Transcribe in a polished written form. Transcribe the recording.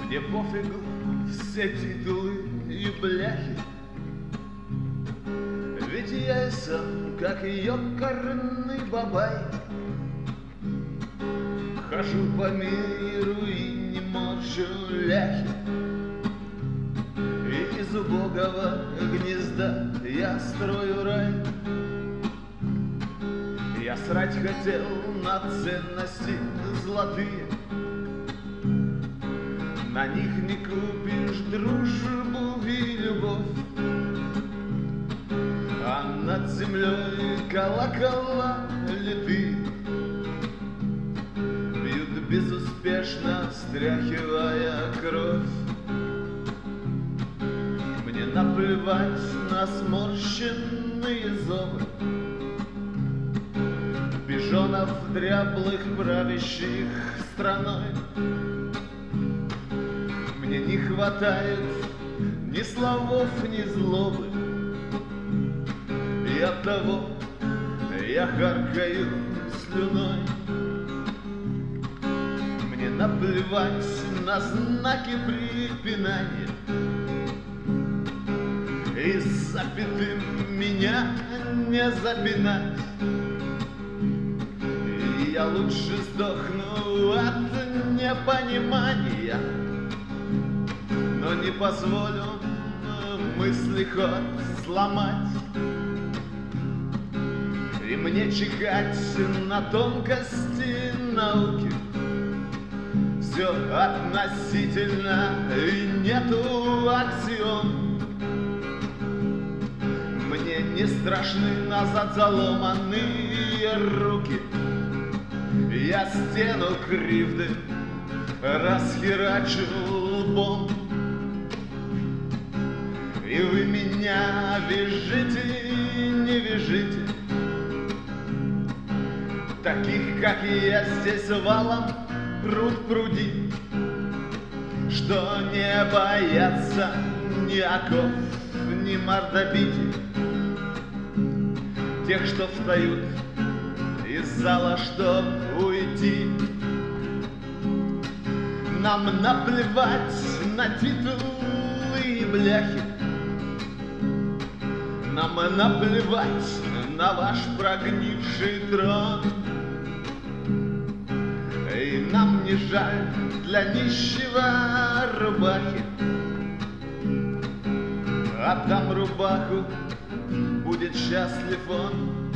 Мне пофигу все титулы и бляхи, ведь я и сам, как ёкарный бабай, хожу по миру и не морщу ляхи. И из убогого гнезда я строю рай. Я срать хотел на ценности золотые, на них не купишь дружбу и любовь, а над землей колокола литые бьют безуспешно, стряхивая кровь. Мне наплевать на сморщенные зубы пижонов дряблых, правящих страной. Мне не хватает ни словов, ни злобы, и оттого я харкаю слюной. Мне наплевать на знаки препинания, и запятым меня не запинать. И я лучше сдохну от непонимания, но не позволю мысли ход сломать. И мне чихать на тонкости науки, все относительно и нету аксиом. Мне не страшны назад заломанные руки, я стену кривды расхерачу лбом. И вы меня вяжите, не вяжите, таких, как я, здесь валом пруд пруди, что не боятся ни оков, ни мордобитий, тех, что встают из зала, чтоб уйти. Нам наплевать на титулы и бляхи, нам наплевать на ваш прогнивший трон. И нам не жаль для нищего рубахи, отдам рубаху, будет счастлив он.